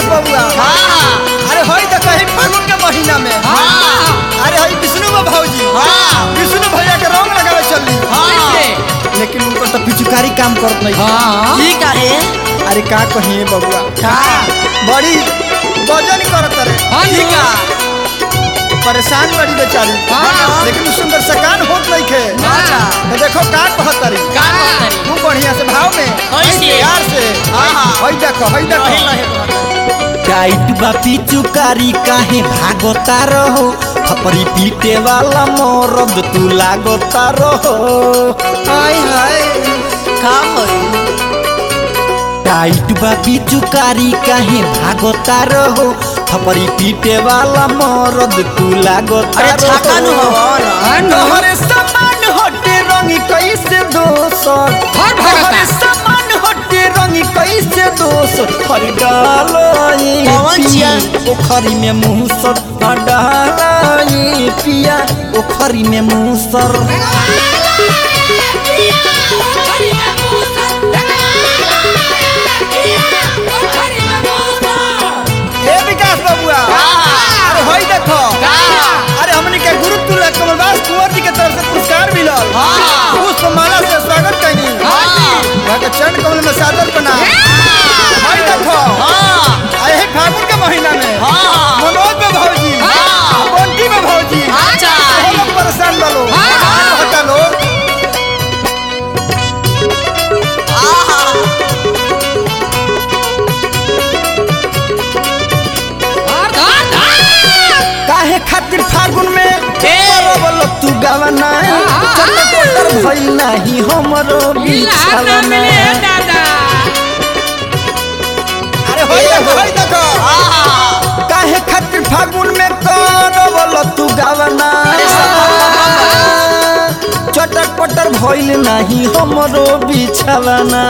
बबुआ अरे होई तो कहीं फागुन के महीना में अरे होई विष्णु में भौजी विष्णु भैया के रंग लगावे चली लेकिन उनको तो पिचुकारी काम करत नहीं ठीक है अरे का कहिए बबुआ बड़ी वजन करत रे ठीक है परेशान बड़ी बेचारी लेकिन सुंदर सकान होत नहीं खे तो देखो का कहत रे तू बढ़िया से भाव में प्यार से होई देखो टाइट बा पिचुकारी काहे भागता रहो खपरी पीटे वाला मरद तू लागता रहो हाय हाय का होई टाइट बा पिचुकारी काहे भागता रहो खपरी पीटे वाला मरद तू लागता अरे छाका नु रहो तोहरे समान हटे रंग कैसे दोसर तोहरे समान हटे रंग कैसे दोसर हर डालो कौन चिया? ओखरी में मुसर डाला ये पिया ओखरी में मुसर ए विकास बबुआ अरे होई देखो अरे हमनी के गुरु तुल्य कमलदास कुंवर जी के तरफ से पुरस्कार मिलल पुष्प माला से स्वागत कइनी वहां के चरण कमल में सादर बना होई देखो आए फागुन के महीना में मनोज में भौजी बंटी में भौजी अच्छा। हम लोग परेशान बालो हटा लो काहे खातिर फागुन में बोल तू गावना चटर भइल नाही हमरो बिछावना अरे होई देखो काहे खातिर फागुन में बोल तू गावना चटर पटर भइल नाही हमरो बिछावना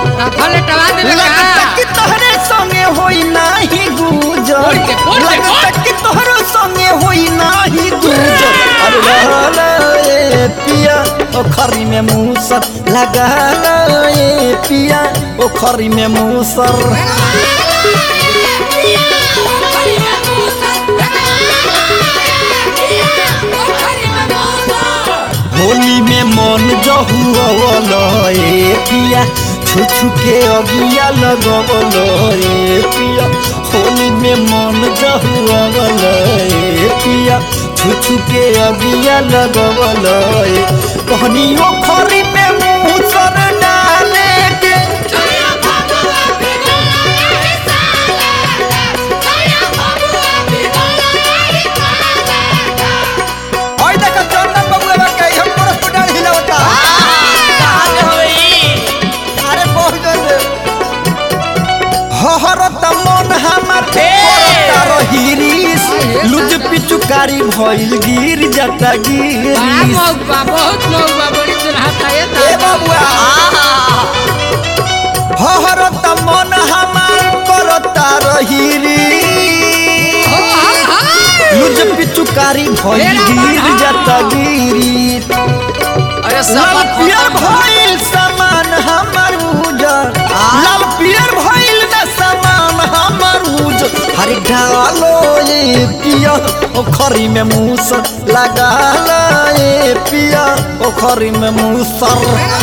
लगता कि तोहरे संगे होई नाही गुजर लगता कि तोहरो संगे होई नाही गुजर अरे रहला ए पिया ओखरी में मुसर लगा ए पिया ओखरी में मुसर होली में मन जहुअल ए पिया छुछु के अगिया लगवल ए पिया होली में मन जहुअल ए पिया छुछु के अगिया लगवल ए कहनी ओखरी में मुसर डाले के होई देखो चंदन बबुआ के हम परस डाल हिलावता अरे बहुत जल्दी हहरत मन हमर करता रहिरिस लुज पिचुकारी भइल गिर जाता गिरिस ए बबुआ हहरत मन हमर करता रहिरिस लुज पिचुकारी भइल गिर जाता गिरिस अरे लाल पियर भइल सामान हमर उजर लाल पियर भइल न सामान हमर उजर हर डालो ये पिया ओखरी में मुसर लगा ये पिया ओखरी में मुसर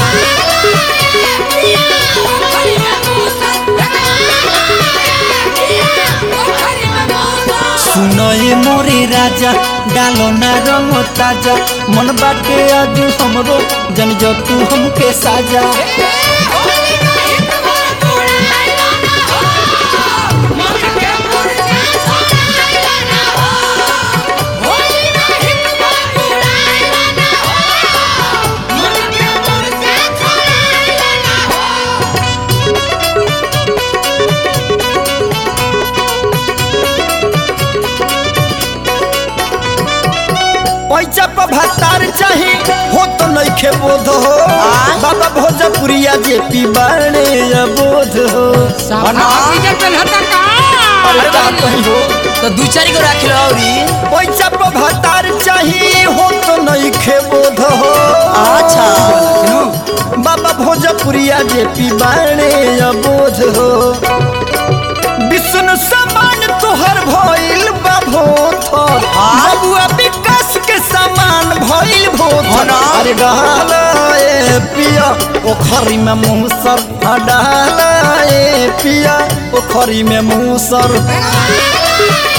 सुनए मोरे राजा डालो ना रंग ताजा मन बाटे आज हमरो जन जो तू हमके साजा पैसा पर भत्तार चाही हो तो नहीं खे बोध हो बाबा भोजपुरिया जे पी बाणे बोध हो अरे का कही हो तो दू चार को रख लो औरी पैसा पर भत्तार चाही हो तो नहीं खे बोध हो अच्छा बाबा भोजपुरिया जे पी बाणे बोध हो विष्णु सब ना। अरे डाला ए पिया ओखरी में मूसर डाला ए पिया ओखरी में मूसर